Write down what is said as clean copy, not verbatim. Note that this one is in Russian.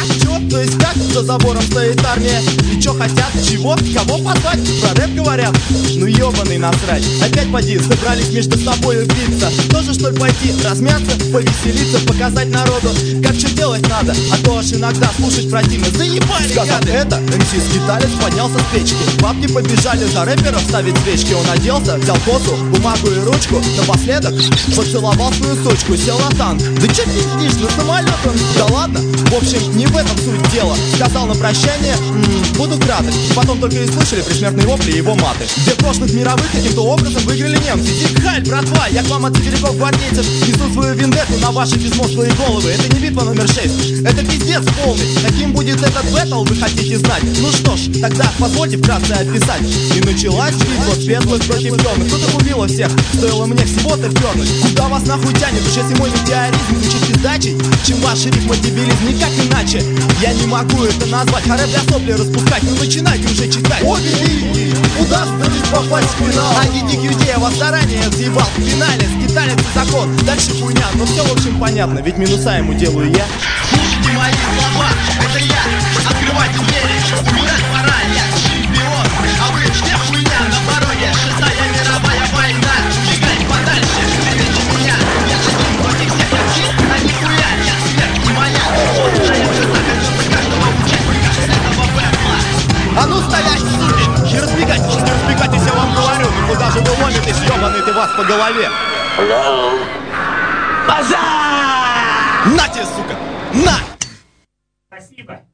Чё? То есть как? За забором стоит армия. И чё хотят? Чего? Кого позвать? Про рэп говорят? Ну ёбаный насрать. Опять поди, собрались между собой биться. Тоже что ли пойти? Размяться, повеселиться, показать народу, как что делать надо. А то аж иногда слушать противно. Заебали, сказав это, МС скиталец поднялся с печки. Бабки побежали за рэперов ставить свечки. Он оделся, взял косу, бумагу и ручку. Напоследок поцеловал свою сучку, сел на танк. Да чё пиздишь, на самолёт он? Да ладно, в общем, не в этом суть дела. Сказал на прощание, буду краток. Потом только и слышали предсмертные вопли и его маты. Где в прошлых мировых каким-то образом выиграли немцы. Зиг-хайль, братва, я к вам от сибиряков гвардейцев несу свою вендетту на ваши безмозглые головы. Это не битва номер 6, это пиздец полный. Каким будет этот бэтл, вы хотите знать? Ну что ж, тогда позвольте вкратце описать. И началась битва светлых против темных. Кто-то убило всех, стоило мне всего-то впернуть. Куда вас нахуй тянет, уж если мой метеоризм звучит пиздачей, чем ваши рифмодебилизм, никак иначе. Я не могу это назвать, харе для сопли распускать. Ну начинайте уже читать. О, великий, удастся ли попасть в финал? А едик людей, я вас заранее взъебал. В финале скиталец и закон, дальше хуйня. Но все в общем понятно, ведь минуса ему делаю я. Слушайте мои слова, это я. Открывайте двери, умирать пора. Я чемпион, а вы все хуйня на пороге. 6-я мировая война, убегать подальше. Примите меня, я один против всех. Я чист, а нихуя, я смерть не моя. Острая жиза, хочу каждого участника этого бэтла. А ну стоять, суки! Не разбегайтесь, не разбегайтесь, я вам говорю. Ну куда же вы ломитесь, ёбаный ты вас по голове? Базар! На тебе, сука! На! Спасибо.